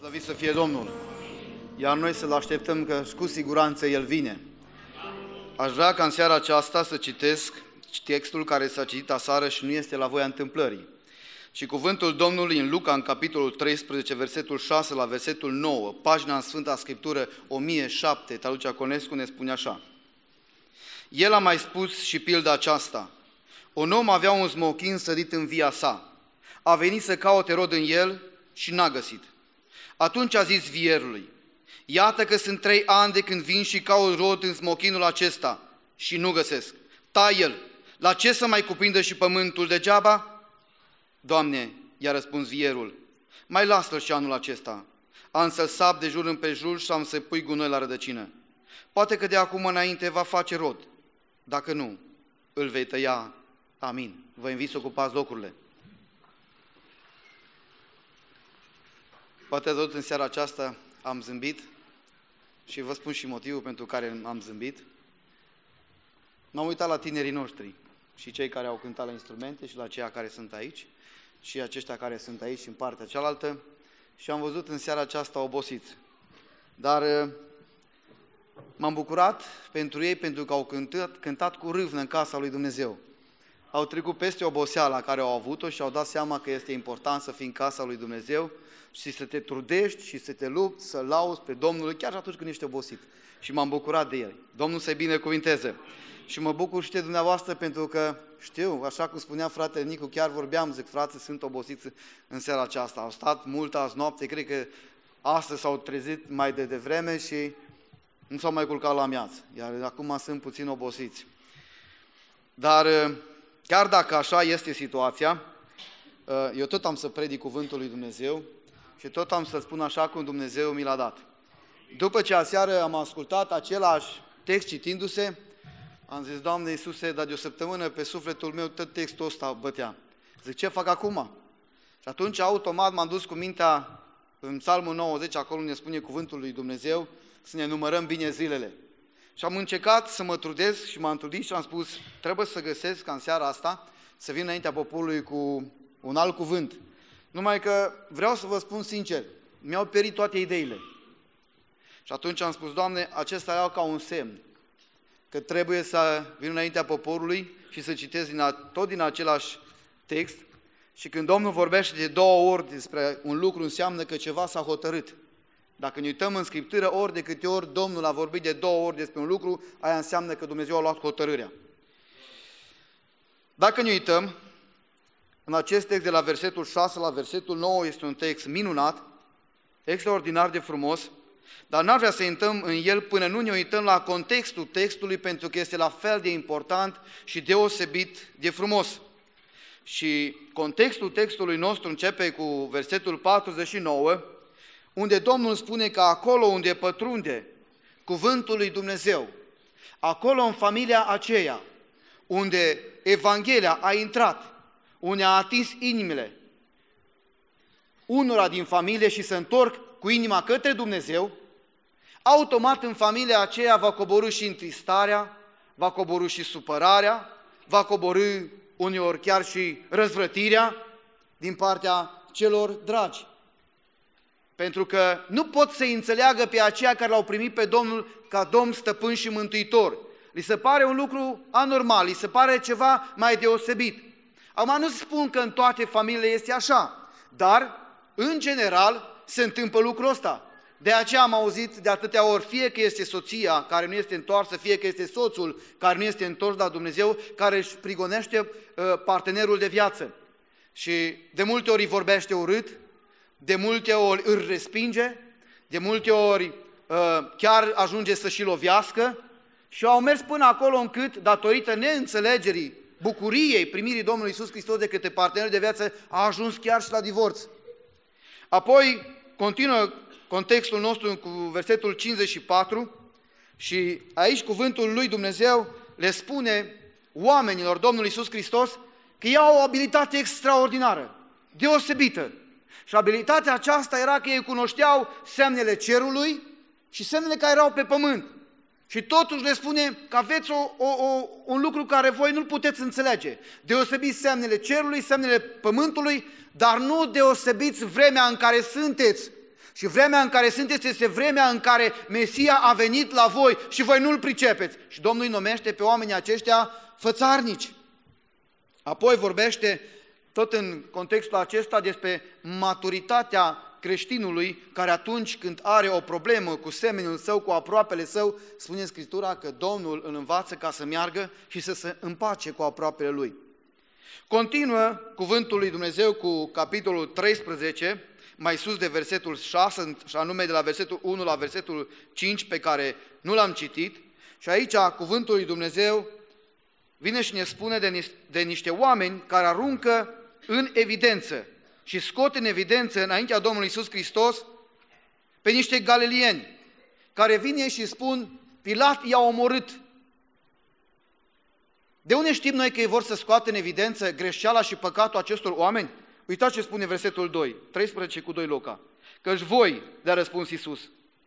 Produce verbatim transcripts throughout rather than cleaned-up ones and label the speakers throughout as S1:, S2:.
S1: Slăvit să fie Domnul! Iar noi să-L așteptăm, că cu siguranță El vine. Aș vrea ca în seara aceasta să citesc textul care s-a citit aseară și nu este la voia întâmplării. Și cuvântul Domnului în Luca, în capitolul treisprezece, versetul șase la versetul nouă, pagina în Sfânta Scriptură o mie șapte, traducea Conescu, ne spune așa. El a mai spus și pilda aceasta. Un om avea un smochin sădit în via sa. A venit să caute rod în el și n-a găsit. Atunci a zis vierului, iată că sunt trei ani de când vin și caut rod în smochinul acesta și nu găsesc. Tai el, la ce să mai cuprindă și pământul degeaba? Doamne, i-a răspuns vierul, mai lasă-l și anul acesta. Am să-l sap de jur împrejur și am să pui gunoi la rădăcină. Poate că de acum înainte va face rod. Dacă nu, îl vei tăia. Amin. Vă invit să ocupați locurile. Poate ați văzut în seara aceasta, am zâmbit și vă spun și motivul pentru care am zâmbit. M-am uitat la tinerii noștri și cei care au cântat la instrumente și la cei care sunt aici și aceștia care sunt aici și în partea cealaltă și am văzut în seara aceasta obosiți. Dar m-am bucurat pentru ei pentru că au cântat, cântat cu râvnă în casa lui Dumnezeu. Au trecut peste oboseala care au avut-o și au dat seama că este important să fii în casa lui Dumnezeu și să te trudești și să te lupți, să lauzi pe Domnul chiar atunci când ești obosit. Și m-am bucurat de el. Domnul să-i binecuvinteze. Și mă bucur și de dumneavoastră pentru că știu, așa cum spunea fratele Nicu, chiar vorbeam, zic, frate, sunt obosiți în seara aceasta. Au stat mult azi noapte, cred că astăzi s-au trezit mai de devreme și nu s-au mai culcat la amiază. Iar acum sunt puțin obosiți. Dar chiar dacă așa este situația, eu tot am să predic cuvântul lui Dumnezeu și tot am să spun așa cum Dumnezeu mi l-a dat. După ce aseară am ascultat același text citindu-se, am zis, Doamne Iisuse, dar de o săptămână pe sufletul meu tot textul ăsta bătea. Zic, ce fac acum? Și atunci automat m-am dus cu mintea în Psalmul nouăzeci, acolo ne spune cuvântul lui Dumnezeu, să ne numărăm bine zilele. Și am încercat să mă trudesc și m-am trudit și am spus, trebuie să găsesc ca în seara asta să vin înaintea poporului cu un alt cuvânt. Numai că vreau să vă spun sincer, mi-au perit toate ideile. Și atunci am spus, Doamne, acesta era ca un semn, că trebuie să vin înaintea poporului și să citesc din a, tot din același text. Și când Domnul vorbește de două ori despre un lucru, înseamnă că ceva s-a hotărât. Dacă ne uităm în Scriptură, ori de câte ori Domnul a vorbit de două ori despre un lucru, aia înseamnă că Dumnezeu a luat hotărârea. Dacă ne uităm, în acest text de la versetul șase la versetul nouă este un text minunat, extraordinar de frumos, dar n-ar vrea să intrăm în el până nu ne uităm la contextul textului, pentru că este la fel de important și deosebit de frumos. Și contextul textului nostru începe cu versetul patruzeci și nouă, unde Domnul spune că acolo unde pătrunde cuvântul lui Dumnezeu, acolo în familia aceea, unde Evanghelia a intrat, unde a atins inimile unora din familie și se întorc cu inima către Dumnezeu, automat în familia aceea va coborî și întristarea, va coborî și supărarea, va coborî uneori chiar și răzvrătirea din partea celor dragi. Pentru că nu pot să înțeleagă pe aceia care l-au primit pe Domnul ca Domn, Stăpân și Mântuitor. Li se pare un lucru anormal, li se pare ceva mai deosebit. Acum nu spun că în toate familiile este așa, dar în general se întâmplă lucrul ăsta. De aceea am auzit de atâtea ori, fie că este soția care nu este întoarsă, fie că este soțul care nu este întors la Dumnezeu, care își prigonește uh, partenerul de viață. Și de multe ori îi vorbește urât, de multe ori îl respinge, de multe ori uh, chiar ajunge să și lovească și au mers până acolo încât, datorită neînțelegerii, bucuriei primirii Domnului Iisus Hristos de către partenerul de viață, a ajuns chiar și la divorț. Apoi continuă contextul nostru cu versetul cincizeci și patru și aici cuvântul lui Dumnezeu le spune oamenilor Domnului Iisus Hristos că ei au o abilitate extraordinară, deosebită. Și abilitatea aceasta era că ei cunoșteau semnele cerului și semnele care erau pe pământ. Și totuși le spune că aveți o, o, o, un lucru care voi nu-l puteți înțelege. Deosebiți semnele cerului, semnele pământului, dar nu deosebiți vremea în care sunteți. Și vremea în care sunteți este vremea în care Mesia a venit la voi și voi nu-L pricepeți. Și Domnul îi numește pe oamenii aceștia fățarnici. Apoi vorbește tot în contextul acesta despre maturitatea creștinului care atunci când are o problemă cu semenul său, cu aproapele său, spune Scriptura că Domnul îl învață ca să meargă și să se împace cu aproapele lui. Continuă cuvântul lui Dumnezeu cu capitolul treisprezece, mai sus de versetul șase, și anume de la versetul unu la versetul cinci, pe care nu l-am citit. Și aici cuvântul lui Dumnezeu vine și ne spune de, ni- de niște oameni care aruncă în evidență și scot în evidență înaintea Domnului Iisus Hristos pe niște galilieni care vine și spun: Pilat i-a omorât. De unde știm noi că ei vor să scoată în evidență greșeala și păcatul acestor oameni? Uitați ce spune versetul doi, treisprezece cu doi Luca. Căci voi, le-a răspuns Iisus.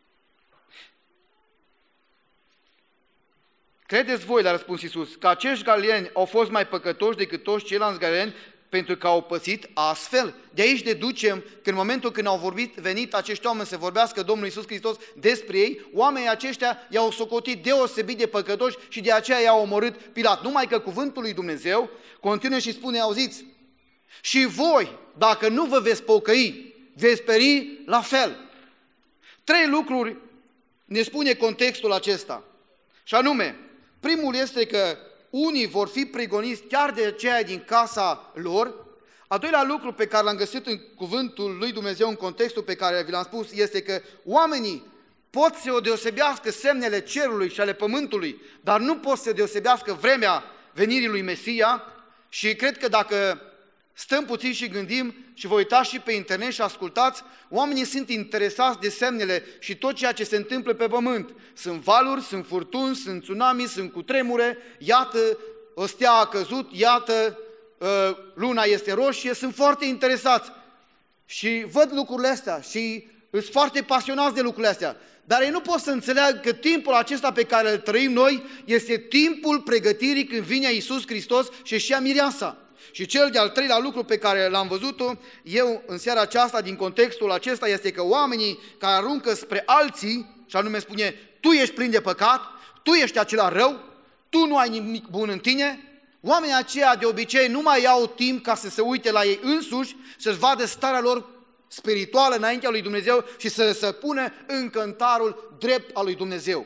S1: Credeți voi, le-a răspuns Iisus, că acești galileni au fost mai păcătoși decât toți ceilalți galileni pentru că au pățit astfel? De aici deducem că în momentul când au vorbit, venit acești oameni să vorbească Domnul Iisus Hristos despre ei, oamenii aceștia i-au socotit deosebit de păcătoși și de aceea i-au omorât Pilat. Numai că cuvântul lui Dumnezeu continuă și spune, auziți, și voi, dacă nu vă veți pocăi, veți peri la fel. Trei lucruri ne spune contextul acesta. Și anume, primul este că unii vor fi prigoniți chiar de aceia din casa lor. Al doilea lucru pe care l-am găsit în cuvântul lui Dumnezeu, în contextul pe care vi l-am spus, este că oamenii pot să o deosebească semnele cerului și ale pământului, dar nu pot să deosebească vremea venirii lui Mesia. Și cred că dacă stăm puțin și gândim și vă uitați și pe internet și ascultați, oamenii sunt interesați de semnele și tot ceea ce se întâmplă pe pământ. Sunt valuri, sunt furtuni, sunt tsunami, sunt cutremure, iată, o stea a căzut, iată, luna este roșie, sunt foarte interesați. Și văd lucrurile astea și sunt foarte pasionați de lucrurile astea. Dar ei nu pot să înțeleagă că timpul acesta pe care îl trăim noi este timpul pregătirii când vine Iisus Hristos și își ia mireasa. Și cel de-al treilea lucru pe care l-am văzut eu în seara aceasta din contextul acesta este că oamenii care aruncă spre alții, și anume spune, tu ești plin de păcat, tu ești acela rău, tu nu ai nimic bun în tine, oamenii aceia de obicei nu mai au timp ca să se uite la ei însuși, să-și vadă starea lor spirituală înaintea lui Dumnezeu și să se pună în cântarul drept al lui Dumnezeu.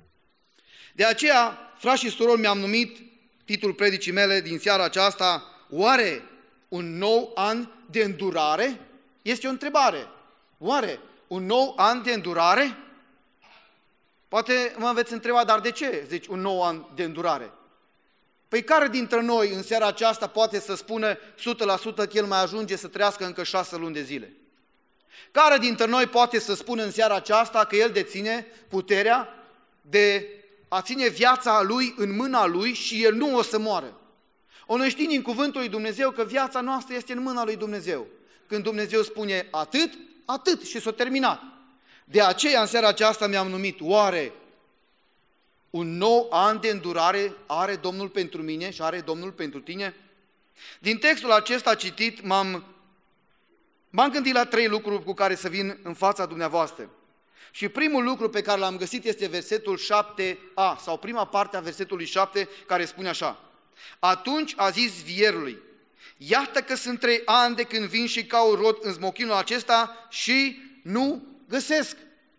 S1: De aceea, frați și surori, mi-am numit titlul predicii mele din seara aceasta, oare un nou an de îndurare? Este o întrebare. Oare un nou an de îndurare? Poate mă veți întreba, dar de ce zici un nou an de îndurare? Păi care dintre noi în seara aceasta poate să spună o sută la sută că el mai ajunge să trăiască încă șase luni de zile? Care dintre noi poate să spună în seara aceasta că el deține puterea de a ține viața lui în mâna lui și el nu o să moară? O noi știm din cuvântul lui Dumnezeu că viața noastră este în mâna lui Dumnezeu. Când Dumnezeu spune atât, atât și s-a terminat. De aceea în seara aceasta mi-am numit, oare un nou an de îndurare are Domnul pentru mine și are Domnul pentru tine? Din textul acesta citit m-am, m-am gândit la trei lucruri cu care să vin în fața dumneavoastră. Și primul lucru pe care l-am găsit este versetul șapte a, sau prima parte a versetului șapte, care spune așa. Atunci a zis vierului, iată că sunt trei ani de când vin și caut rod în smochinul acesta și nu găsesc.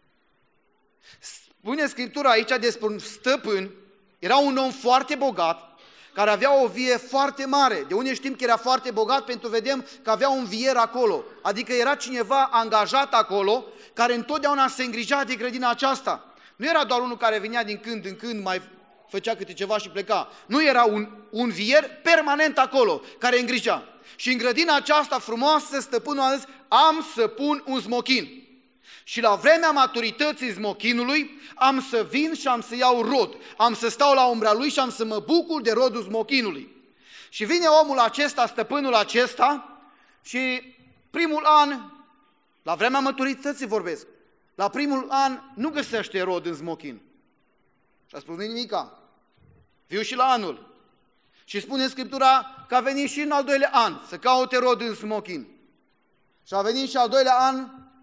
S1: Spune Scriptura aici despre un stăpân, era un om foarte bogat, care avea o vie foarte mare. De unde știm că era foarte bogat? Pentru că vedem că avea un vier acolo. Adică era cineva angajat acolo, care întotdeauna se îngrija de grădina aceasta. Nu era doar unul care venea din când în când, mai făcea câte ceva și pleca. Nu, era un, un vier permanent acolo, care îngrija. Și în grădina aceasta frumoasă, stăpânul a zis, am să pun un smochin. Și la vremea maturității smochinului am să vin și am să iau rod. Am să stau la umbra lui și am să mă bucur de rodul smochinului. Și vine omul acesta, stăpânul acesta, și primul an, la vremea maturității vorbesc, la primul an nu găsește rod în smochin. Și a spus nimica. Viu și la anul. Și spune Scriptura că a venit și în al doilea an să caute rod în smochin. Și a venit și al doilea an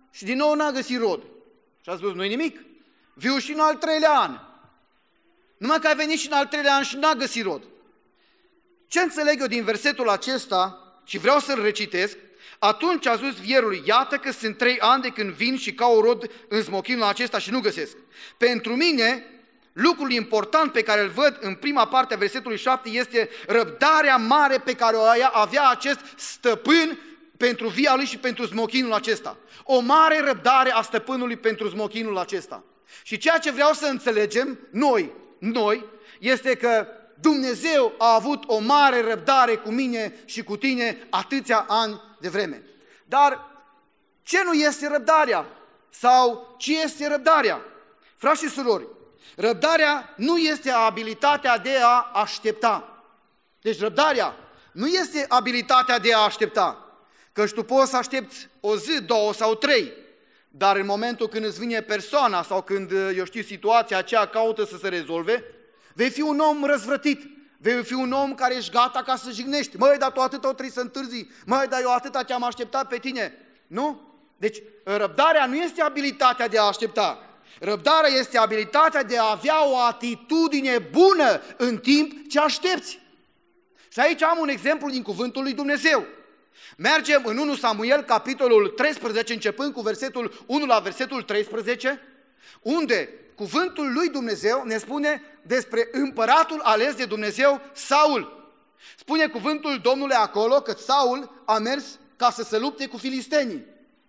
S1: și din nou n-a găsit rod. Și a spus, nu-i nimic, viu și în al treilea an. Numai că a venit și în al treilea an și n-a găsit rod. Ce înțeleg eu din versetul acesta, și vreau să-l recitesc, atunci a zis vierului, iată că sunt trei ani de când vin și caut rod în smochinul acesta și nu găsesc. Pentru mine, lucrul important pe care îl văd în prima parte a versetului șapte este răbdarea mare pe care o avea acest stăpân pentru via lui și pentru smochinul acesta. O mare răbdare a stăpânului pentru smochinul acesta. Și ceea ce vreau să înțelegem noi, noi, este că Dumnezeu a avut o mare răbdare cu mine și cu tine atâția ani de vreme. Dar ce nu este răbdarea? Sau ce este răbdarea? Frați și surori, răbdarea nu este abilitatea de a aștepta. Deci răbdarea nu este abilitatea de a aștepta. Căci tu poți să aștepți o zi, două sau trei, dar în momentul când îți vine persoana sau când, eu știu, situația aceea caută să se rezolve, vei fi un om răzvrătit, vei fi un om care ești gata ca să jignești. Măi, dar tu atâta o trebuie să întârzi, măi, dar eu atâta te-am așteptat pe tine. Nu? Deci răbdarea nu este abilitatea de a aștepta. Răbdarea este abilitatea de a avea o atitudine bună în timp ce aștepți. Și aici am un exemplu din cuvântul lui Dumnezeu. Mergem în unu Samuel, capitolul treisprezece, începând cu versetul unu la versetul treisprezece, unde cuvântul lui Dumnezeu ne spune despre împăratul ales de Dumnezeu, Saul. Spune cuvântul Domnului acolo că Saul a mers ca să se lupte cu filistenii.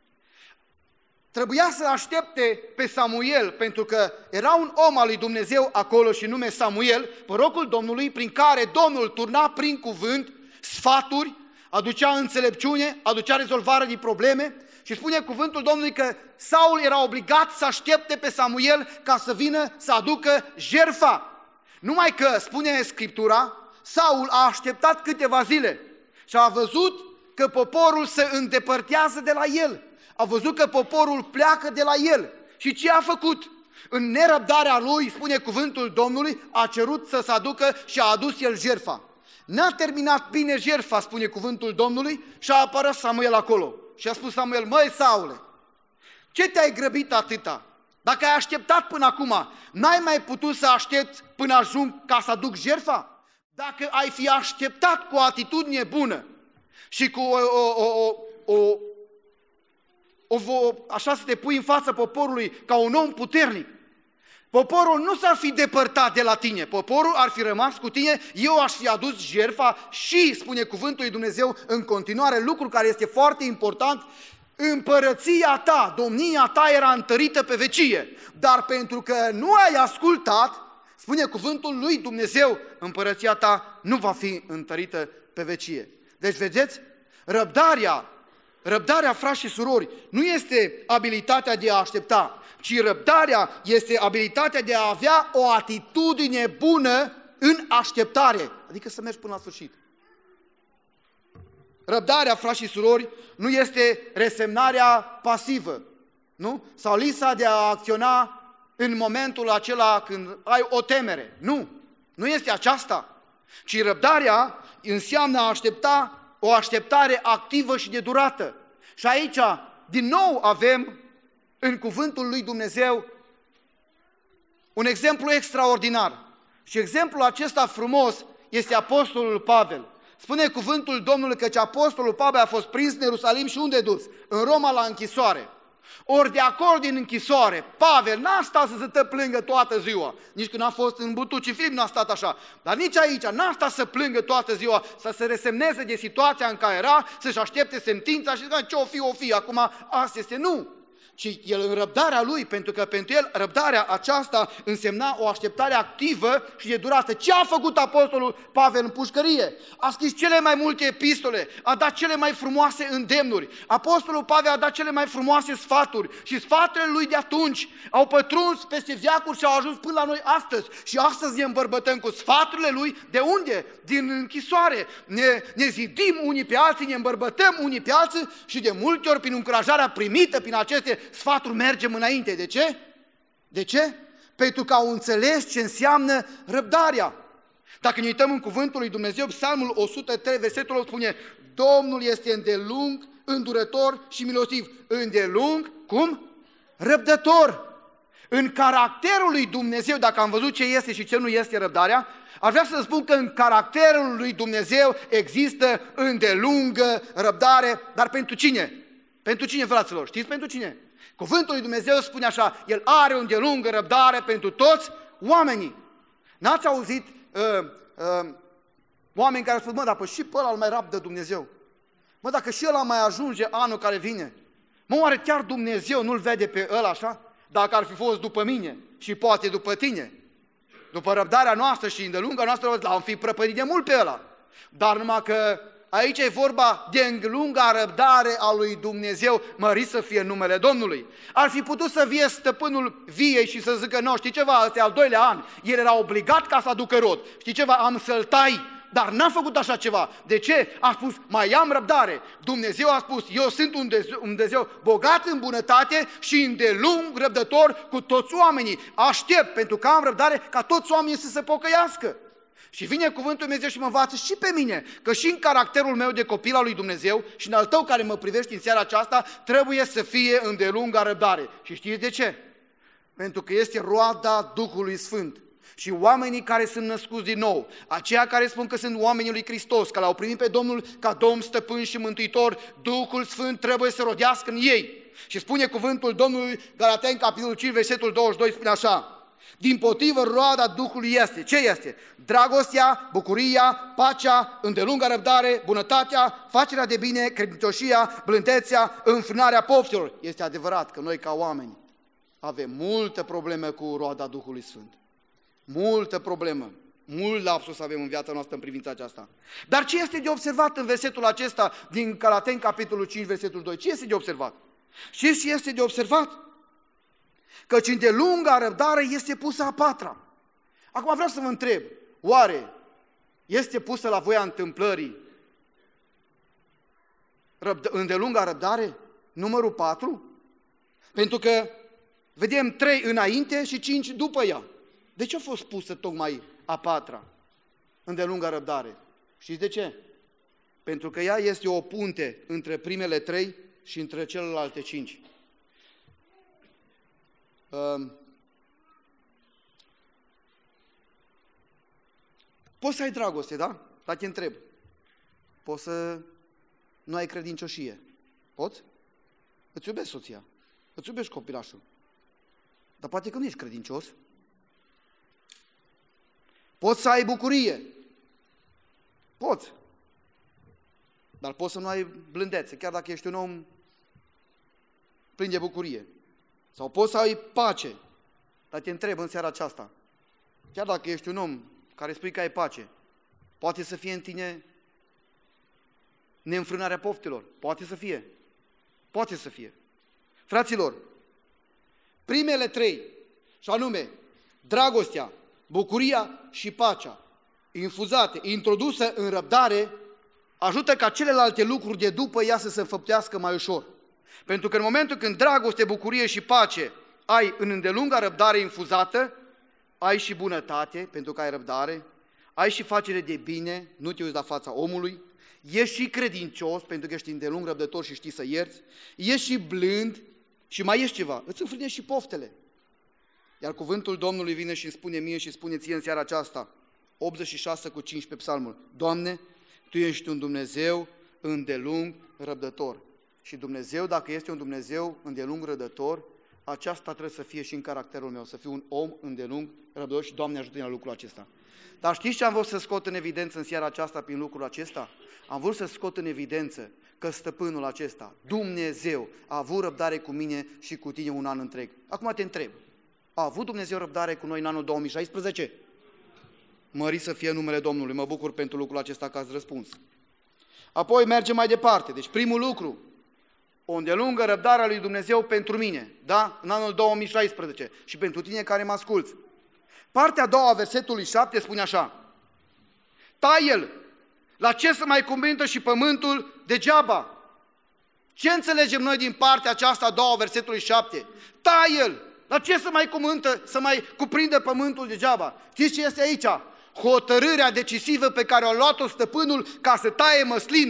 S1: Trebuia să aștepte pe Samuel, pentru că era un om al lui Dumnezeu acolo și nume Samuel, prorocul Domnului, prin care Domnul turna prin cuvânt sfaturi, aducea înțelepciune, aducea rezolvare de probleme și spune cuvântul Domnului că Saul era obligat să aștepte pe Samuel ca să vină să aducă jertfa. Numai că, spune Scriptura, Saul a așteptat câteva zile și a văzut că poporul se îndepărtează de la el. A văzut că poporul pleacă de la el. Și ce a făcut? În nerăbdarea lui, spune cuvântul Domnului, a cerut să se aducă și a adus el jertfa. N-a terminat bine jertfa, spune cuvântul Domnului, și a apărut Samuel acolo. Și a spus Samuel, măi Saule, ce te-ai grăbit atâta? Dacă ai așteptat până acum, n-ai mai putut să aștepți până ajung ca să aduc jertfa? Dacă ai fi așteptat cu o atitudine bună și cu o, o, o, o, o, o, așa să te pui în fața poporului ca un om puternic, poporul nu s-ar fi depărtat de la tine, poporul ar fi rămas cu tine, eu aș fi adus jertfa și, spune cuvântul lui Dumnezeu în continuare, lucru care este foarte important, împărăția ta, domnia ta era întărită pe vecie, dar pentru că nu ai ascultat, spune cuvântul lui Dumnezeu, împărăția ta nu va fi întărită pe vecie. Deci, vedeți, răbdarea, răbdarea, frați și surori, nu este abilitatea de a aștepta, ci răbdarea este abilitatea de a avea o atitudine bună în așteptare, adică să mergi până la sfârșit. Răbdarea, frați și surori, nu este resemnarea pasivă, nu? Sau lipsa de a acționa în momentul acela când ai o temere. Nu, nu este aceasta, ci răbdarea înseamnă a aștepta o așteptare activă și de durată. Și aici, din nou, avem în cuvântul lui Dumnezeu un exemplu extraordinar. Și exemplul acesta frumos este apostolul Pavel. Spune cuvântul Domnului că apostolul Pavel a fost prins în Ierusalim și unde dus? În Roma la închisoare. Ori de acolo din închisoare, Pavel n-a stat să se tă plângă toată ziua, nici când a fost în Butuci Filip n-a stat așa, dar nici aici n-a stat să plângă toată ziua, să se resemneze de situația în care era, să-și aștepte sentința și să ce o fi, o fi, acum asta este, nu. Ci el în răbdarea lui, pentru că pentru el răbdarea aceasta însemna o așteptare activă și de durată. Ce a făcut apostolul Pavel în pușcărie? A scris cele mai multe epistole, a dat cele mai frumoase îndemnuri. Apostolul Pavel a dat cele mai frumoase sfaturi și sfaturile lui de atunci au pătruns peste veacuri și au ajuns până la noi astăzi. Și astăzi ne îmbărbătăm cu sfaturile lui. De unde? Din închisoare. Ne, ne zidim unii pe alții, ne îmbărbătăm unii pe alții și de multe ori prin încurajarea primită, prin aceste sfaturi mergem înainte. De ce? De ce? Pentru că au înțeles ce înseamnă răbdarea. Dacă ne uităm în cuvântul lui Dumnezeu, Psalmul o sută trei, versetul opt spune: Domnul este îndelung îndurător și milostiv, îndelung, cum? Răbdător. În caracterul lui Dumnezeu, dacă am văzut ce este și ce nu este răbdarea, aș vrea să spun că în caracterul lui Dumnezeu există îndelungă răbdare, dar pentru cine? Pentru cine, fraților? Știți pentru cine? Cuvântul lui Dumnezeu spune așa, El are o îndelungă răbdare pentru toți oamenii. N-ați auzit uh, uh, oameni care spun, mă, dar și pe ăla îl mai rabdă Dumnezeu. Mă, dacă și ăla mai ajunge anul care vine, mă, oare chiar Dumnezeu nu-l vede pe ăla așa? Dacă ar fi fost după mine și poate după tine, după răbdarea noastră și îndelunga noastră, l-am fi prăpădit de mult pe ăla. Dar numai că aici e vorba de îndelunga răbdare a lui Dumnezeu, mărit să fie numele Domnului. Ar fi putut să vie stăpânul viei și să zică, nu, știi ceva, ăsta e al doilea an, el era obligat ca să aducă rod. Știi ceva, am să-l tai. Dar n-a făcut așa ceva. De ce? A spus, mai am răbdare. Dumnezeu a spus, eu sunt un Dumnezeu bogat în bunătate și îndelung răbdător cu toți oamenii. Aștept, pentru că am răbdare, ca toți oamenii să se pocăiască. Și vine cuvântul Dumnezeu și mă învață și pe mine, că și în caracterul meu de copil al lui Dumnezeu și în al tău care mă privești în seara aceasta, trebuie să fie îndelunga răbdare. Și știți de ce? Pentru că este roada Duhului Sfânt. Și oamenii care sunt născuți din nou, aceia care spun că sunt oamenii lui Hristos, că l-au primit pe Domnul ca Domn, Stăpân și Mântuitor, Duhul Sfânt trebuie să rodească în ei. Și spune cuvântul Domnului, Galateni, capitolul cinci, versetul douăzeci și doi, spune așa, dimpotrivă roada Duhului este. Ce este? Dragostea, bucuria, pacea, îndelunga răbdare, bunătatea, facerea de bine, credincioșia, blândețea, înfrânarea poftelor. Este adevărat că noi ca oameni avem multe probleme cu roada Duhului Sfânt. Multă problemă, mult lapsus avem în viața noastră în privința aceasta. Dar ce este de observat în versetul acesta din Galateni, capitolul cinci, versetul doi? Ce este de observat? Știți ce este de observat? Căci îndelunga răbdare este pusă a patra. Acum vreau să vă întreb, oare este pusă la voia întâmplării răbd- îndelunga răbdare? Numărul patru? Pentru că vedem trei înainte și cinci după ea. De ce a fost pusă tocmai a patra, îndelunga răbdare? Știți de ce? Pentru că ea este o punte între primele trei și între celelalte cinci. Um, poți să ai dragoste, da? Dar te întreb. Poți să nu ai credincioșie. Poți? Îți iubești soția, îți iubești copilașul. Dar poate că nu ești credincios. Poți să ai bucurie. Poți. Dar poți să nu ai blândețe, chiar dacă ești un om plin de bucurie. Sau poți să ai pace. Dar te întreb în seara aceasta, chiar dacă ești un om care spui că ai pace, poate să fie în tine neînfrânarea poftelor. Poate să fie. Poate să fie. Fraților, primele trei, și anume, dragostea, bucuria și pacea, infuzate, introdusă în răbdare, ajută ca celelalte lucruri de după ea să se înfăptească mai ușor. Pentru că în momentul când dragoste, bucurie și pace ai în îndelunga răbdare infuzată, ai și bunătate, pentru că ai răbdare, ai și facere de bine, nu te uiți la fața omului, ești și credincios, pentru că ești îndelung răbdător și știi să ierți, ești și blând și mai ești ceva, îți înfrânești și poftele. Iar cuvântul Domnului vine și îmi spune mie și spune ție în seara aceasta, optzeci și șase cu cincisprezece psalmul, Doamne, Tu ești un Dumnezeu îndelung răbdător. Și Dumnezeu, dacă este un Dumnezeu îndelung răbdător, aceasta trebuie să fie și în caracterul meu, să fiu un om îndelung răbdător și Doamne ajută-ne la lucrul acesta. Dar știți ce am vrut să scot în evidență în seara aceasta prin lucrul acesta? Am vrut să scot în evidență că stăpânul acesta, Dumnezeu, a avut răbdare cu mine și cu tine un an întreg. Acum te întreb, a avut Dumnezeu răbdare cu noi în anul două mii șaisprezece? Mărit să fie numele Domnului, mă bucur pentru lucrul acesta că ați răspuns. Apoi mergem mai departe, deci primul lucru, o îndelungă răbdare a lui Dumnezeu pentru mine, da? În anul două mii șaisprezece și pentru tine care mă asculți. Partea a doua a versetului șapte spune așa, tai el, la ce să mai cumintă și pământul degeaba? Ce înțelegem noi din partea aceasta a doua a versetului șapte? Tai el, la ce să mai cumântă, să mai cuprindă pământul degeaba? Știți ce este aici? Hotărârea decisivă pe care a luat-o stăpânul ca să taie măslinul,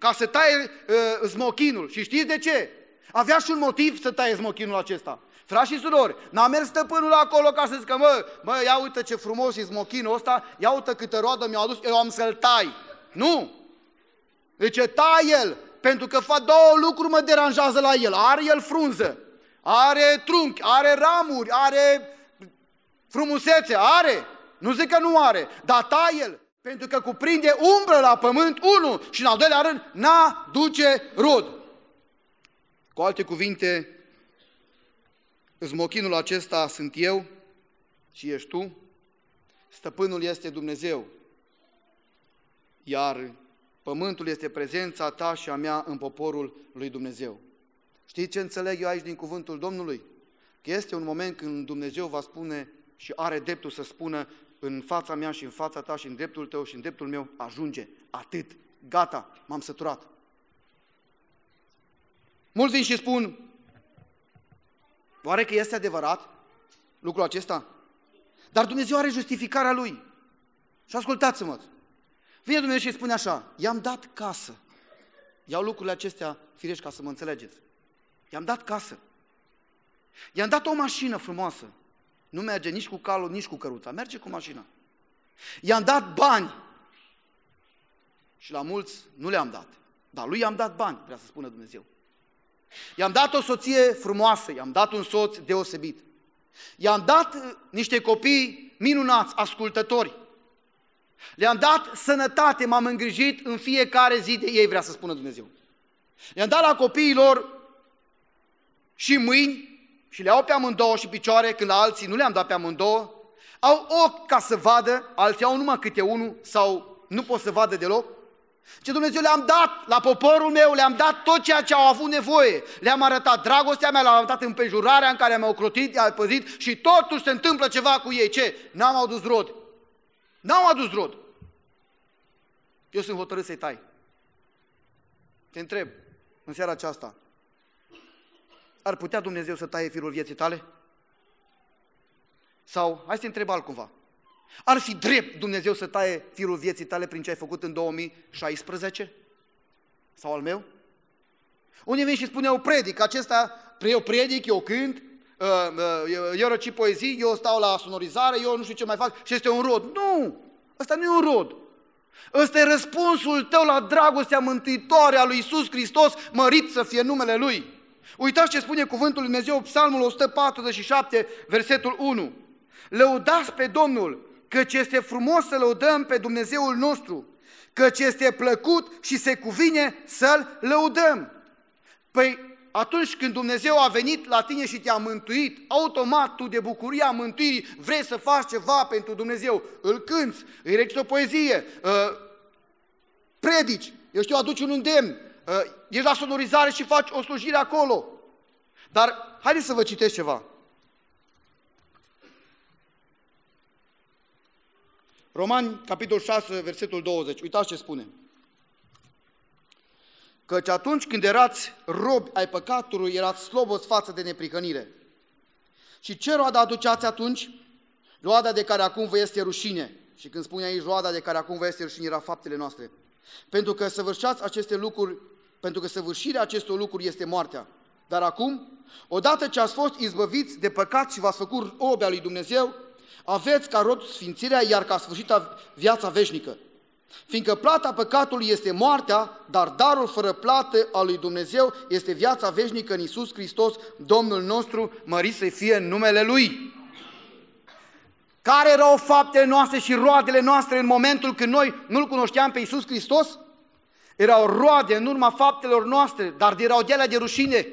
S1: ca să taie uh, smochinul. Și știți de ce? Avea și un motiv să taie smochinul acesta. Frați și surori, n-a mers stăpânul acolo ca să zică, mă, mă, ia uite ce frumos e smochinul ăsta, ia uite câte roadă mi-au adus, eu am să-l tai. Nu! Deci taie el, pentru că fac două lucruri mă deranjează la el. Are el frunză, are trunchi, are ramuri, are frumusețe, are. Nu zic că nu are, dar taie el, pentru că cuprinde umbră la pământ, unu, și în al doilea rând, n-aduce rod. Cu alte cuvinte, smochinul acesta sunt eu și ești tu, stăpânul este Dumnezeu, iar pământul este prezența ta și a mea în poporul lui Dumnezeu. Știți ce înțeleg eu aici din cuvântul Domnului? Că este un moment când Dumnezeu va spune și are dreptul să spună în fața mea și în fața ta și în dreptul tău și în dreptul meu, ajunge, atât, gata, m-am săturat. Mulți vin și spun, oare că este adevărat lucrul acesta? Dar Dumnezeu are justificarea Lui. Și ascultați-mă, vine Dumnezeu și spune așa, i-am dat casă. Iau lucrurile acestea firești ca să mă înțelegeți. I-am dat casă. I-am dat o mașină frumoasă. Nu merge nici cu calul, nici cu căruța, merge cu mașina. I-am dat bani. Și la mulți nu le-am dat. Dar lui i-am dat bani, vrea să spună Dumnezeu. I-am dat o soție frumoasă, i-am dat un soț deosebit. I-am dat niște copii minunați, ascultători. Le-am dat sănătate, m-am îngrijit în fiecare zi de ei, vrea să spună Dumnezeu. I-am dat la copiilor și mâini și le au pe amândouă și picioare, când la alții nu le-am dat pe amândouă. Au ochi ca să vadă, alții au numai câte unul sau nu pot să vadă deloc. Ce Dumnezeu le-am dat la poporul meu, le-am dat tot ceea ce au avut nevoie. Le-am arătat dragostea mea, le-am arătat împrejurarea în care m-au crotit, i-au păzit și totuși se întâmplă ceva cu ei. Ce? N-am adus rod. N-am adus rod. Eu sunt hotărât să-i tai. Te întreb, în seara aceasta, ar putea Dumnezeu să taie firul vieții tale? Sau, hai să te întreb altcumva, ar fi drept Dumnezeu să taie firul vieții tale prin ce ai făcut în două mii șaisprezece? Sau al meu? Unii vin și spune, eu predic, acesta, eu predic, eu cânt, eu răcit poezii, eu stau la sonorizare, eu nu știu ce mai fac și este un rod. Nu! Ăsta nu e un rod. Ăsta e răspunsul tău la dragostea mântuitoare a lui Iisus Hristos, mărit să fie numele Lui. Uitați ce spune cuvântul lui Dumnezeu, Psalmul o sută patruzeci și șapte, versetul unu. Lăudați pe Domnul, căci este frumos să lăudăm pe Dumnezeul nostru, căci este plăcut și se cuvine să-L lăudăm. Păi atunci când Dumnezeu a venit la tine și te-a mântuit, automat tu de bucuria mântuirii vrei să faci ceva pentru Dumnezeu. Îl cânți, îi reciți o poezie, predici, eu știu, aduci un îndemn, ești la sonorizare și faci o slujire acolo. Dar haideți să vă citesc ceva. Romani, capitolul șase, versetul douăzeci. Uitați ce spune. Căci atunci când erați robi ai păcatului, erați slobozi față de neprihănire. Și ce roadă aduceați atunci? Roada de care acum vă este rușine. Și când spune aici roada de care acum vă este rușine, era faptele noastre. Pentru că săvârșați aceste lucruri, pentru că săvârșirea acestor lucruri este moartea. Dar acum, odată ce ați fost izbăviți de păcat și v-ați făcut robi al lui Dumnezeu, aveți ca rod sfințirea, iar ca sfârșit viața veșnică. Fiindcă plata păcatului este moartea, dar darul fără plată al lui Dumnezeu este viața veșnică în Iisus Hristos, Domnul nostru, mărit să fie în numele Lui. Care erau faptele noastre și roadele noastre în momentul când noi nu-L cunoșteam pe Iisus Hristos? Erau roade în urma faptelor noastre, dar erau de alea de rușine.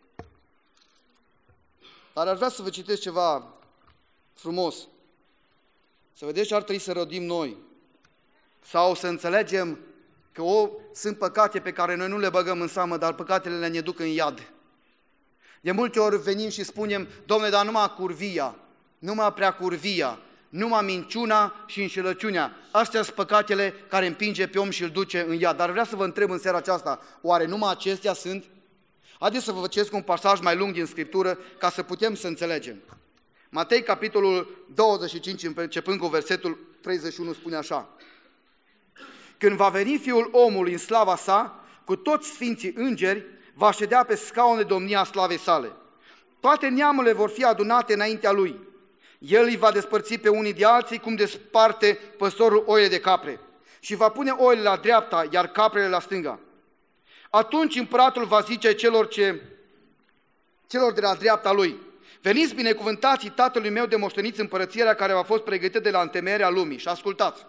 S1: Dar aș vrea să vă citesc ceva frumos. Să vedeți ce ar trebui să rodim noi. Sau să înțelegem că o, sunt păcate pe care noi nu le băgăm în seamă, dar păcatele ne duc în iad. De multe ori venim și spunem, Dom'le, dar numai curvia, numai prea curvia, numai minciuna și înșelăciunea. Astea sunt păcatele care împinge pe om și îl duce în iad. Dar vreau să vă întreb în seara aceasta, oare numai acestea sunt? Haideți să vă citesc un pasaj mai lung din Scriptură ca să putem să înțelegem. Matei, capitolul douăzeci și cinci, începând cu versetul treizeci și unu, spune așa. Când va veni Fiul omului în slava sa, cu toți sfinții îngeri, va ședea pe scaune domnia slavei sale. Toate neamurile vor fi adunate înaintea lui. El îi va despărți pe unii de alții, cum desparte păstorul oile de capre, și va pune oile la dreapta, iar caprele la stânga. Atunci împăratul va zice celor, ce, celor de la dreapta lui: veniți binecuvântații tatălui meu de moșteniți împărăția care v-a fost pregătită de la întemeierea lumii. Și ascultați,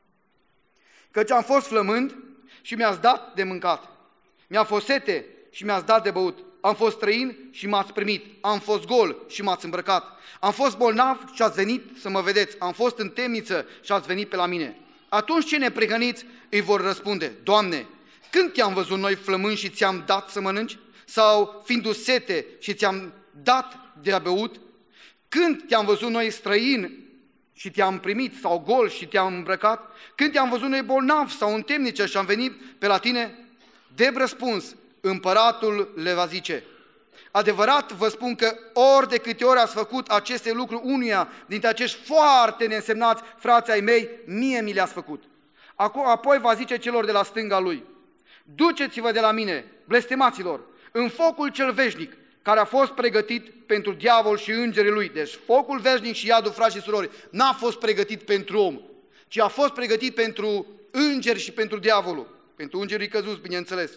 S1: căci am fost flămând și mi-ați dat de mâncat, mi-a fost sete și mi-ați dat de băut, am fost străin și m-ați primit, am fost gol și m-ați îmbrăcat, am fost bolnav și ați venit să mă vedeți, am fost în temniță și ați venit pe la mine. Atunci cei neprihăniți îi vor răspunde: Doamne, când te-am văzut noi flămând și ți-am dat să mănânci? Sau fiindu sete și ți-am dat de băut? Când te-am văzut noi străin și te-am primit, sau gol și te-am îmbrăcat? Când te-am văzut noi bolnav sau în temniță și am venit pe la tine? De răspuns, împăratul le va zice: adevărat vă spun că ori de câte ori ați făcut aceste lucruri unuia dintre acești foarte neînsemnați frații ai mei, mie mi le-ați făcut. Apoi va zice celor de la stânga lui: duceți-vă de la mine, blestemaților, în focul cel veșnic, care a fost pregătit pentru diavol și îngerii lui. Deci focul veșnic și iadul, frați și surori, n-a fost pregătit pentru om, ci a fost pregătit pentru îngeri și pentru diavolul, pentru îngerii căzuți, bineînțeles.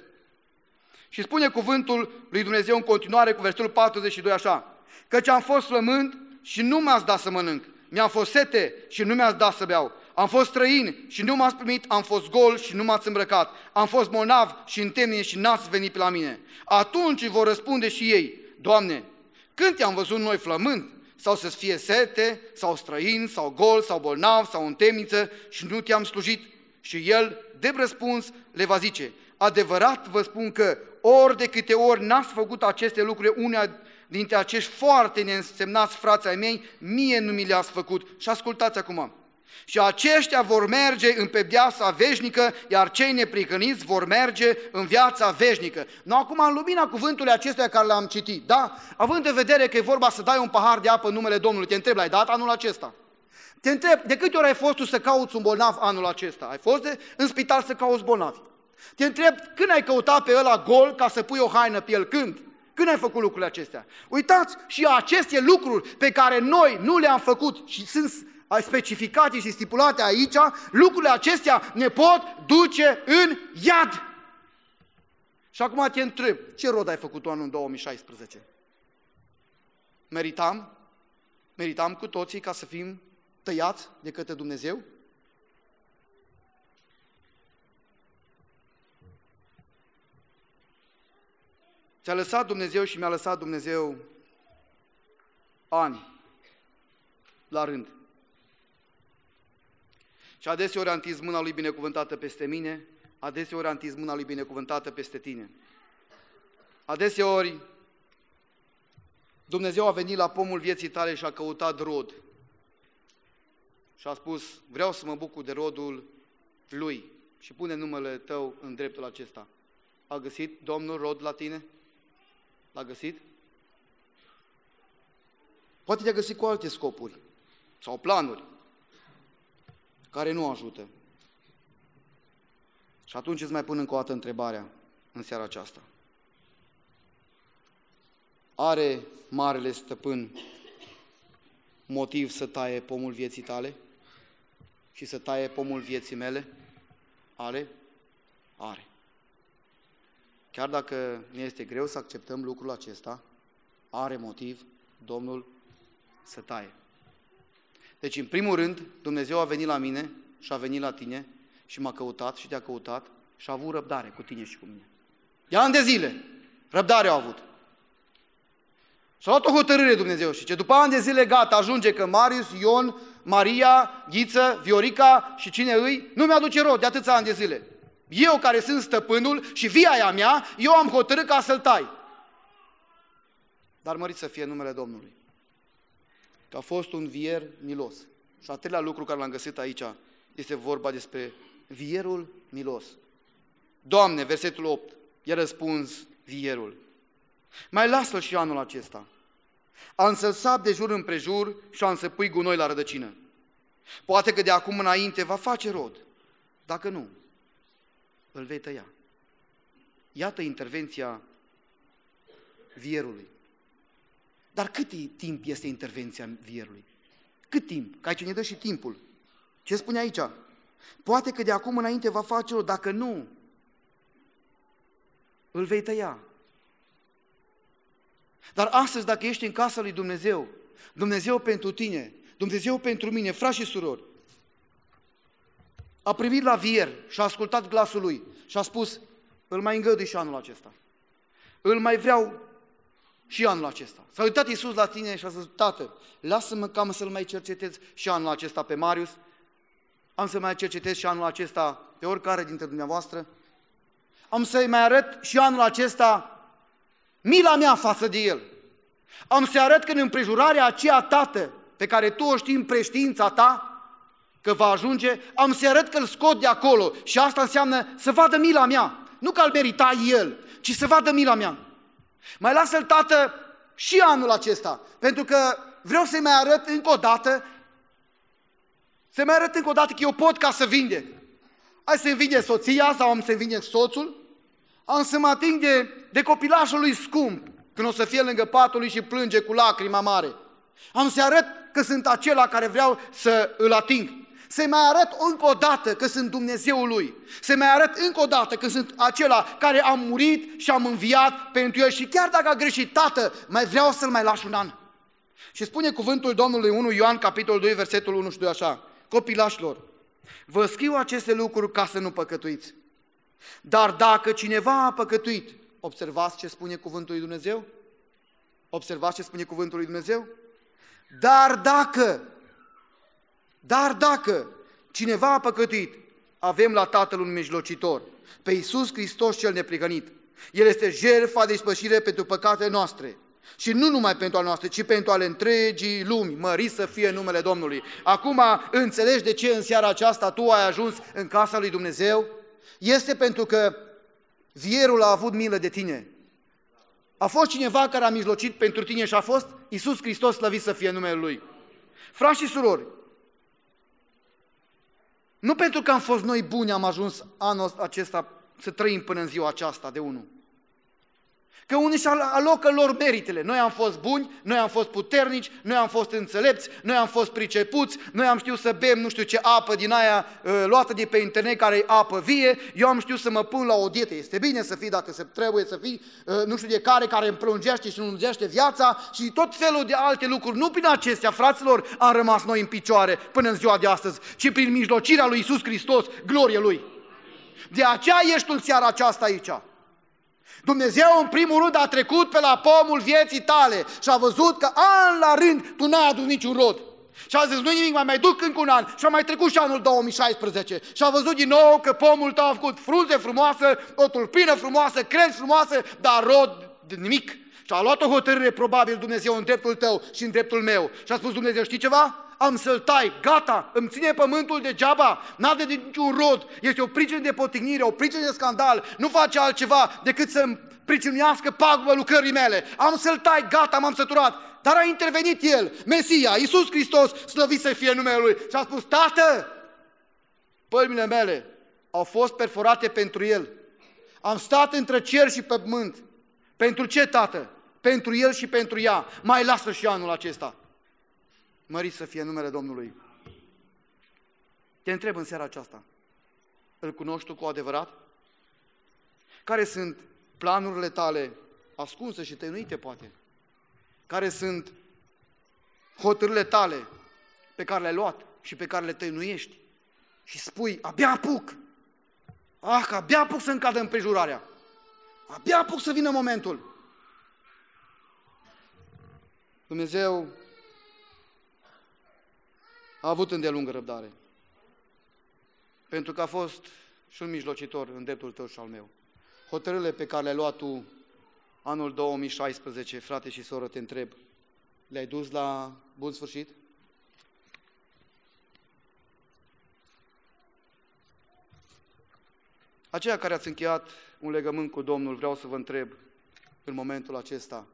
S1: Și spune cuvântul lui Dumnezeu în continuare cu versetul patruzeci și doi așa: căci am fost flămând și nu mi-ați dat să mănânc, mi-am fost sete și nu mi-ați dat să beau, am fost străin și nu m-ați primit, am fost gol și nu m-ați îmbrăcat, am fost bolnav și în temniță și n-ați venit pe la mine. Atunci vor răspunde și ei: Doamne, când te-am văzut noi flămând, sau să-ți fie sete, sau străin, sau gol, sau bolnav, sau în temniță și nu te-am slujit? Și el, de răspuns, le va zice: adevărat vă spun că ori de câte ori n-ați făcut aceste lucruri unea dintre acești foarte neînsemnați frații ai mei, mie nu mi le-ați făcut. Și ascultați acum: și aceștia vor merge în pedeapsa veșnică, iar cei neprihăniți vor merge în viața veșnică. Nu, acum, în lumina cuvântului acestuia care l-am citit, da? Având în vedere că e vorba să dai un pahar de apă în numele Domnului, te întreb, l-ai dat anul acesta? Te întreb, de câte ori ai fost tu să cauți un bolnav anul acesta? Ai fost de, în spital să cauți bolnavi? Te întreb, când ai căutat pe ăla gol ca să pui o haină pe el? Când? Când ai făcut lucrurile acestea? Uitați, și aceste lucruri pe care noi nu le-am făcut și sunt specificate și stipulate aici, lucrurile acestea ne pot duce în iad. Și acum te întreb, ce rod ai făcut tu anul două mii șaisprezece? Meritam? Meritam cu toții ca să fim tăiați de către Dumnezeu? Ți-a lăsat Dumnezeu și mi-a lăsat Dumnezeu ani la rând. Și adeseori am întins mâna Lui binecuvântată peste mine, adeseori am întins mâna Lui binecuvântată peste tine. Adeseori Dumnezeu a venit la pomul vieții tale și a căutat rod. Și a spus, vreau să mă bucur de rodul Lui și pune numele tău în dreptul acesta. A găsit Domnul rod la tine? L-a găsit? Poate te-a găsit cu alte scopuri sau planuri care nu ajută. Și atunci îți mai pun încă o dată întrebarea în seara aceasta. Are Marele Stăpân motiv să taie pomul vieții tale și să taie pomul vieții mele? Are? Are. Chiar dacă ne este greu să acceptăm lucrul acesta, are motiv Domnul să taie. Deci, în primul rând, Dumnezeu a venit la mine și a venit la tine și m-a căutat și te-a căutat și a avut răbdare cu tine și cu mine. De ani de zile, răbdare au avut. Și-a luat o hotărâre Dumnezeu și ce după ani de zile, gata, ajunge că Marius, Ion, Maria, Ghiță, Viorica și cine îi, nu mi-aduce rod de atâția ani de zile. Eu care sunt stăpânul și via aia mea, eu am hotărât ca să-l tai. Dar mărit să fie numele Domnului. Că a fost un vier milos. Și a treilea lucru care l-am găsit aici este vorba despre vierul milos. Doamne, versetul opt, i-a răspuns vierul. Mai lasă-l și anul acesta. A însălsat de jur împrejur și a însăpui gunoi la rădăcină. Poate că de acum înainte va face rod. Dacă nu, îl vei tăia. Iată intervenția vierului. Dar cât timp este intervenția vierului? Cât timp? Că aici ne dă și timpul. Ce spune aici? Poate că de acum înainte va face-o, dacă nu, îl vei tăia. Dar astăzi, dacă ești în casa lui Dumnezeu, Dumnezeu pentru tine, Dumnezeu pentru mine, frați și surori, a privit la vier și a ascultat glasul lui și a spus, îl mai îngădui și anul acesta. Îl mai vreau și anul acesta. S-a uitat Iisus la tine și a zis, Tată, lasă-mă cam să-l mai cercetez și anul acesta pe Marius, am să mai cercetez și anul acesta pe oricare dintre dumneavoastră, am să-i mai arăt și anul acesta mila mea față de el. Am să-i arăt că în împrejurarea aceea, Tată, pe care Tu o știi în preștiința Ta, că va ajunge, am să-i arăt că îl scot de acolo și asta înseamnă să vadă mila mea. Nu că îl merita el, ci să vadă mila mea. Mai lasă-l, Tată, și anul acesta, pentru că vreau să-i mai arăt încă o dată, să-i mai arăt încă o dată că eu pot ca să vindec. Hai să-mi vindec soția sau am să-mi vindec soțul, am să mă ating de, de copilașul lui scump, când o să fie lângă patul lui și plânge cu lacrima mare. Am să-i arăt că sunt acela care vreau să îl ating. Să-i mai arăt încă o dată că sunt Dumnezeul lui. Să-i mai arăt încă o dată că sunt acela care am murit și am înviat pentru el. Și chiar dacă a greșit, Tată, mai vreau să-l mai lași un an. Și spune cuvântul Domnului unu Ioan, capitolul doi, versetul unu și doi așa. Copilașilor, vă scriu aceste lucruri ca să nu păcătuiți. Dar dacă cineva a păcătuit, observați ce spune cuvântul lui Dumnezeu? Observați ce spune cuvântul lui Dumnezeu? Dar dacă... Dar dacă cineva a păcătuit, avem la Tatăl un mijlocitor, pe Iisus Hristos cel neprihănit. El este jertfa de ispășire pentru păcatele noastre. Și nu numai pentru ale noastre, ci pentru ale întregii lumi. Mărit să fie numele Domnului. Acum înțelegi de ce în seara aceasta tu ai ajuns în casa lui Dumnezeu? Este pentru că vierul a avut milă de tine. A fost cineva care a mijlocit pentru tine și a fost Iisus Hristos, slăvit să fie numele Lui. Frați și surori, nu pentru că am fost noi buni am ajuns anul acesta să trăim până în ziua aceasta de unul. Că unii își alocă lor meritele. Noi am fost buni, noi am fost puternici, noi am fost înțelepți, noi am fost pricepuți, noi am știut să bem nu știu ce apă din aia uh, luată de pe internet care e apă vie, eu am știut să mă pun la o dietă. Este bine să fii dacă se trebuie să fii, uh, nu știu de care, care îmi prelungește și înlungește viața și tot felul de alte lucruri. Nu prin acestea, fraților, am rămas noi în picioare până în ziua de astăzi, ci prin mijlocirea lui Iisus Hristos, glorie Lui. De aceea ești tu în seara aceasta aici. Dumnezeu în primul rând a trecut pe la pomul vieții tale și a văzut că an la rând tu n-ai adus niciun rod. Și a zis, nu nimic, mai mai duc încă un an. Și a mai trecut și anul două mii șaisprezece. Și a văzut din nou că pomul tău a făcut frunze frumoasă, o tulpină frumoasă, crengi frumoase, dar rod de nimic. Și a luat o hotărâre probabil Dumnezeu în dreptul tău și în dreptul meu. Și a spus Dumnezeu, știi ceva? Am să-l tai, gata, îmi ține pământul degeaba, n-are de niciun rod, este o pricină de potignire, o pricină de scandal, nu face altceva decât să-mi pricinuiască pagubă lucrării mele. Am să-l tai, gata, m-am săturat. Dar a intervenit El, Mesia, Iisus Hristos, slăvit să fie numele Lui. Și a spus, Tată, pălmile mele au fost perforate pentru El. Am stat între cer și pământ. Pentru ce, Tată? Pentru El și pentru ea. Mai lasă și anul acesta. Mărit să fie numele Domnului. Te întreb în seara aceasta, îl cunoști tu cu adevărat? Care sunt planurile tale ascunse și tăinuite, poate? Care sunt hotărârile tale pe care le-ai luat și pe care le tăinuiești? Și spui, abia apuc! Ah, că abia apuc să-mi cadă împrejurarea! Abia apuc să vină momentul! Dumnezeu a avut îndelungă răbdare, pentru că a fost și un mijlocitor în dreptul tău și al meu. Hotărârile pe care le-ai luat tu anul două mii șaisprezece, frate și soră, te întreb, le-ai dus la bun sfârșit? Aceia care ați încheiat un legământ cu Domnul, vreau să vă întreb în momentul acesta.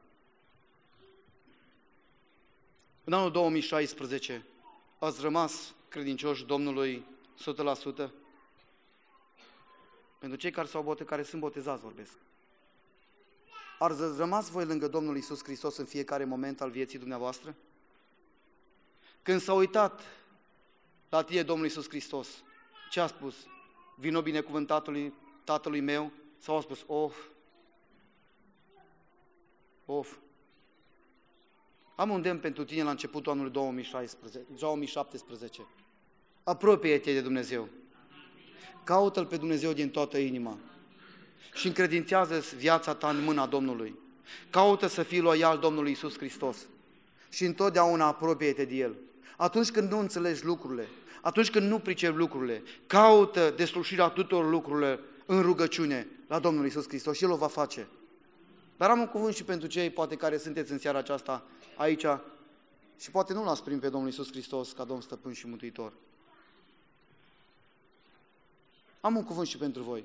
S1: În anul două mii șaisprezece ați rămas credincioși Domnului o sută la sută? Pentru cei care, s-au bote, care sunt botezați vorbesc. Ați rămas voi lângă Domnul Iisus Hristos în fiecare moment al vieții dumneavoastră? Când s-a uitat la tine Domnul Iisus Hristos, ce a spus? Vino binecuvântatului Tatălui meu? Sau a spus, of, of. Am un îndemn pentru tine la începutul anului două mii șaisprezece, două mii șaptesprezece. Apropie-te de Dumnezeu. Caută-L pe Dumnezeu din toată inima și încredințează-ți viața ta în mâna Domnului. Caută să fii loial Domnului Iisus Hristos și întotdeauna apropie-te de El. Atunci când nu înțelegi lucrurile, atunci când nu pricepi lucrurile, caută deslușirea tuturor lucrurilor în rugăciune la Domnul Iisus Hristos și El o va face. Dar am un cuvânt și pentru cei poate care sunteți în seara aceasta aici și poate nu l-ați primit pe Domnul Iisus Hristos ca Domn Stăpân și Mântuitor. Am un cuvânt și pentru voi.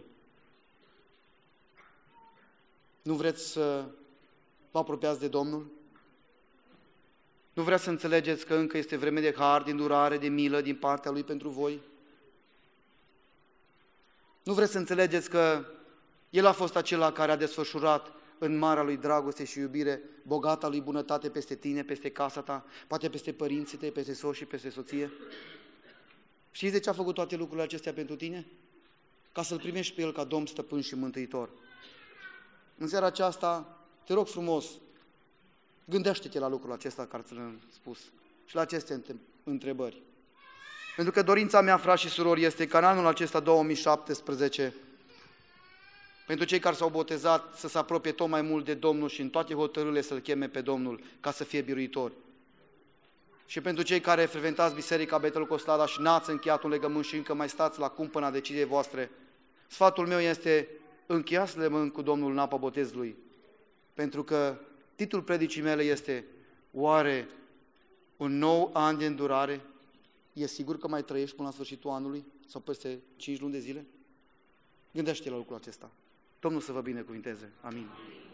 S1: Nu vreți să vă apropiați de Domnul? Nu vreți să înțelegeți că încă este vreme de har, de îndurare, de milă din partea Lui pentru voi? Nu vreți să înțelegeți că El a fost acela care a desfășurat în marea Lui dragoste și iubire, bogata Lui bunătate peste tine, peste casa ta, poate peste părinții tăi, peste soț și peste soție? Știți de ce a făcut toate lucrurile acestea pentru tine? Ca să-L primești pe El ca Domn, Stăpân și Mântuitor. În seara aceasta, te rog frumos, gândește-te la lucrul acesta care ți-l-am spus și la aceste întrebări. Pentru că dorința mea, frați și surori, este ca în anul acesta două mii șaptesprezece, pentru cei care s-au botezat, să se apropie tot mai mult de Domnul și în toate hotărârile să-L cheme pe Domnul ca să fie biruitor. Și pentru cei care frecventați Biserica Betelul Coslada și n-ați încheiat un legământ și încă mai stați la cumpăna deciziei voastre, sfatul meu este: încheiați legământ cu Domnul în apa botezului. Pentru că titlul predicii mele este: oare un nou an de îndurare? E sigur că mai trăiești până la sfârșitul anului sau peste cinci luni de zile? Gândește-te la lucrul acesta. Domnul să vă binecuvinteze. Amin.